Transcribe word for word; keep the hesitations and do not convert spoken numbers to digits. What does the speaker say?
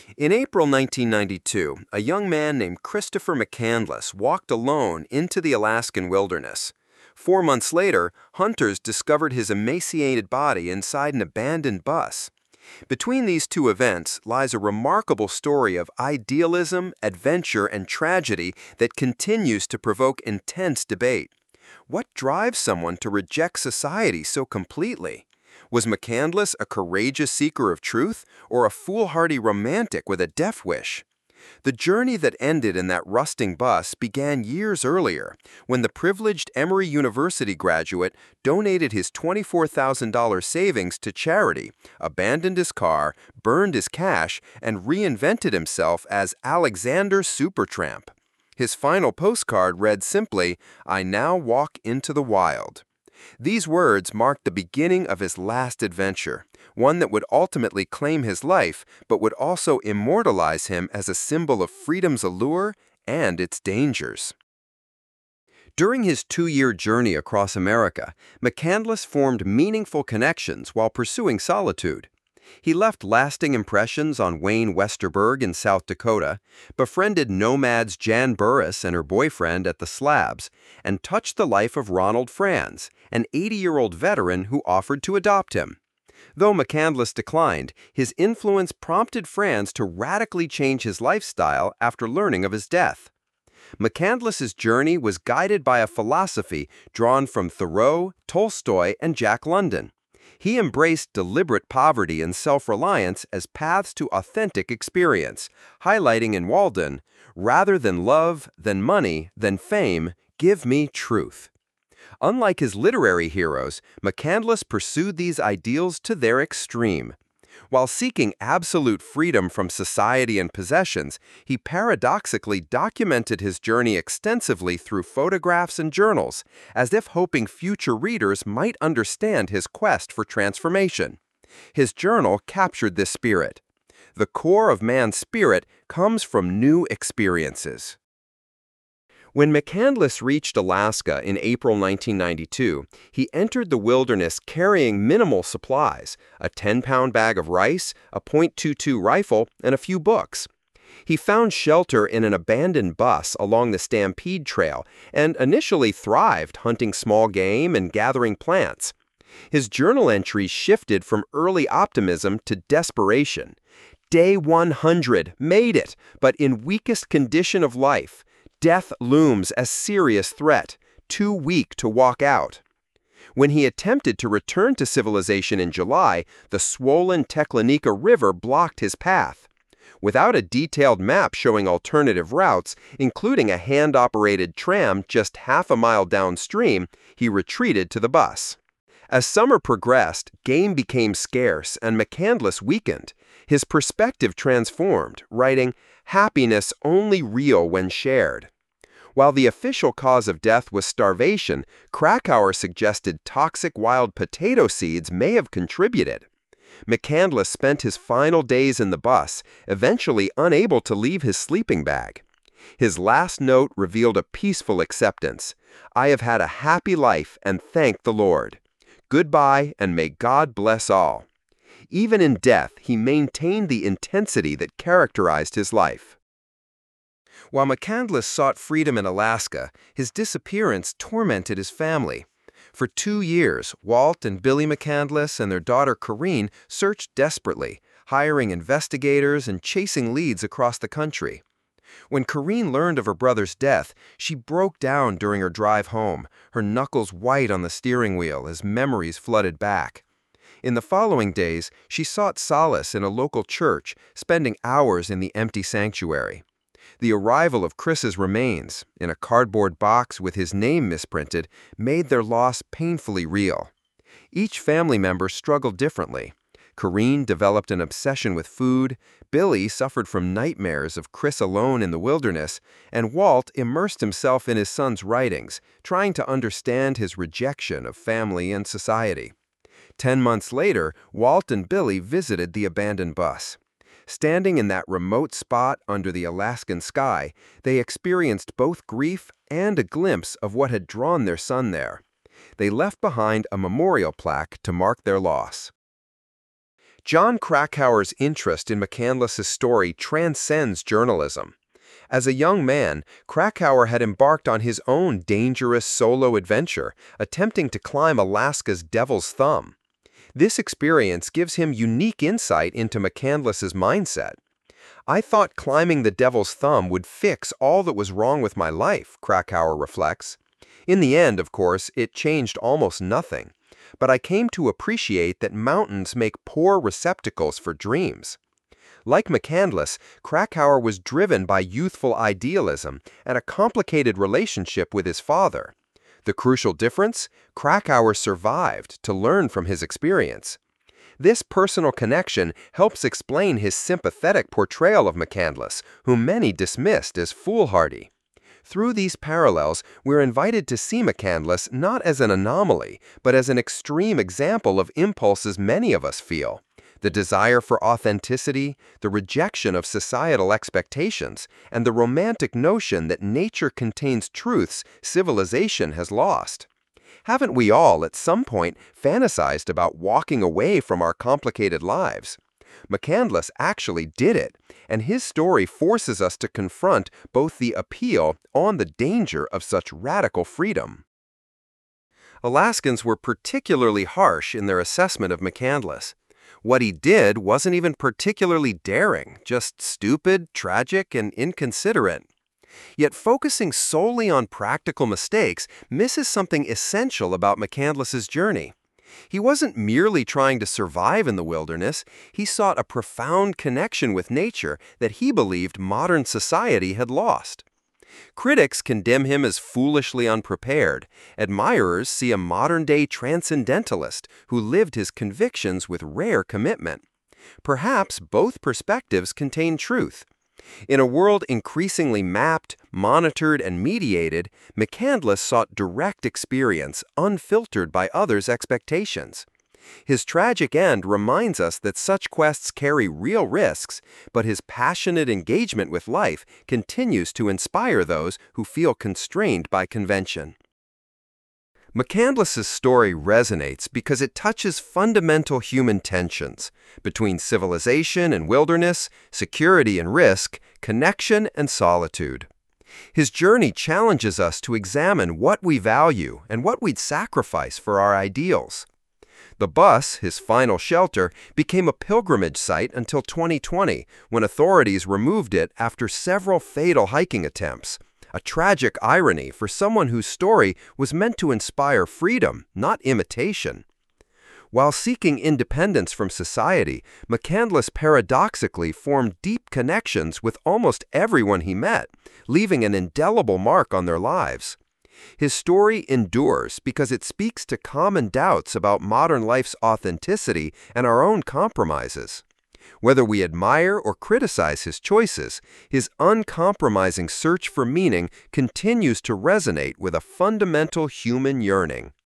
In April nineteen ninety-two, a young man named Christopher McCandless walked alone into the Alaskan wilderness. Four months later, hunters discovered his emaciated body inside an abandoned bus. Between these two events lies a remarkable story of idealism, adventure, and tragedy that continues to provoke intense debate. What drives someone to reject society so completely? Was McCandless a courageous seeker of truth or a foolhardy romantic with a death wish? The journey that ended in that rusting bus began years earlier, when the privileged Emory University graduate donated his twenty-four thousand dollars savings to charity, abandoned his car, burned his cash, and reinvented himself as Alexander Supertramp. His final postcard read simply, "I now walk into the wild." These words marked the beginning of his last adventure, one that would ultimately claim his life, but would also immortalize him as a symbol of freedom's allure and its dangers. During his two-year journey across America, McCandless formed meaningful connections while pursuing solitude. He left lasting impressions on Wayne Westerberg in South Dakota, befriended nomads Jan Burris and her boyfriend at the Slabs, and touched the life of Ronald Franz, an eighty-year-old veteran who offered to adopt him. Though McCandless declined, his influence prompted Franz to radically change his lifestyle after learning of his death. McCandless's journey was guided by a philosophy drawn from Thoreau, Tolstoy, and Jack London. He embraced deliberate poverty and self-reliance as paths to authentic experience, highlighting in Walden, "Rather than love, than money, than fame, give me truth." Unlike his literary heroes, McCandless pursued these ideals to their extreme. While seeking absolute freedom from society and possessions, he paradoxically documented his journey extensively through photographs and journals, as if hoping future readers might understand his quest for transformation. His journal captured this spirit. The core of man's spirit comes from new experiences. When McCandless reached Alaska in April nineteen ninety-two, he entered the wilderness carrying minimal supplies, a ten-pound bag of rice, a point two two rifle, and a few books. He found shelter in an abandoned bus along the Stampede Trail and initially thrived hunting small game and gathering plants. His journal entries shifted from early optimism to desperation. Day one hundred, made it, but in weakest condition of life. Death looms as serious threat, too weak to walk out. When he attempted to return to civilization in July, the swollen Teklenika River blocked his path. Without a detailed map showing alternative routes, including a hand-operated tram just half a mile downstream, he retreated to the bus. As summer progressed, game became scarce and McCandless weakened. His perspective transformed, writing, "Happiness only real when shared." While the official cause of death was starvation, Krakauer suggested toxic wild potato seeds may have contributed. McCandless spent his final days in the bus, eventually unable to leave his sleeping bag. His last note revealed a peaceful acceptance. "I have had a happy life and thank the Lord. Goodbye and may God bless all." Even in death, he maintained the intensity that characterized his life. While McCandless sought freedom in Alaska, his disappearance tormented his family. For two years, Walt and Billy McCandless and their daughter Corinne searched desperately, hiring investigators and chasing leads across the country. When Corinne learned of her brother's death, she broke down during her drive home, her knuckles white on the steering wheel as memories flooded back. In the following days, she sought solace in a local church, spending hours in the empty sanctuary. The arrival of Chris's remains, in a cardboard box with his name misprinted, made their loss painfully real. Each family member struggled differently. Corinne developed an obsession with food, Billy suffered from nightmares of Chris alone in the wilderness, and Walt immersed himself in his son's writings, trying to understand his rejection of family and society. Ten months later, Walt and Billy visited the abandoned bus. Standing in that remote spot under the Alaskan sky, they experienced both grief and a glimpse of what had drawn their son there. They left behind a memorial plaque to mark their loss. Jon Krakauer's interest in McCandless's story transcends journalism. As a young man, Krakauer had embarked on his own dangerous solo adventure, attempting to climb Alaska's Devil's Thumb. This experience gives him unique insight into McCandless's mindset. "I thought climbing the Devil's Thumb would fix all that was wrong with my life," Krakauer reflects. "In the end, of course, it changed almost nothing. But I came to appreciate that mountains make poor receptacles for dreams." Like McCandless, Krakauer was driven by youthful idealism and a complicated relationship with his father. The crucial difference? Krakauer survived to learn from his experience. This personal connection helps explain his sympathetic portrayal of McCandless, whom many dismissed as foolhardy. Through these parallels, we're invited to see McCandless not as an anomaly, but as an extreme example of impulses many of us feel: the desire for authenticity, the rejection of societal expectations, and the romantic notion that nature contains truths civilization has lost. Haven't we all, at some point, fantasized about walking away from our complicated lives? McCandless actually did it, and his story forces us to confront both the appeal and the danger of such radical freedom. Alaskans were particularly harsh in their assessment of McCandless. What he did wasn't even particularly daring, just stupid, tragic, and inconsiderate. Yet focusing solely on practical mistakes misses something essential about McCandless's journey. He wasn't merely trying to survive in the wilderness, he sought a profound connection with nature that he believed modern society had lost. Critics condemn him as foolishly unprepared. Admirers see a modern-day transcendentalist who lived his convictions with rare commitment. Perhaps both perspectives contain truth. In a world increasingly mapped, monitored, and mediated, McCandless sought direct experience, unfiltered by others' expectations. His tragic end reminds us that such quests carry real risks, but his passionate engagement with life continues to inspire those who feel constrained by convention. McCandless's story resonates because it touches fundamental human tensions between civilization and wilderness, security and risk, connection and solitude. His journey challenges us to examine what we value and what we'd sacrifice for our ideals. The bus, his final shelter, became a pilgrimage site until twenty twenty, when authorities removed it after several fatal hiking attempts. A tragic irony for someone whose story was meant to inspire freedom, not imitation. While seeking independence from society, McCandless paradoxically formed deep connections with almost everyone he met, leaving an indelible mark on their lives. His story endures because it speaks to common doubts about modern life's authenticity and our own compromises. Whether we admire or criticize his choices, his uncompromising search for meaning continues to resonate with a fundamental human yearning.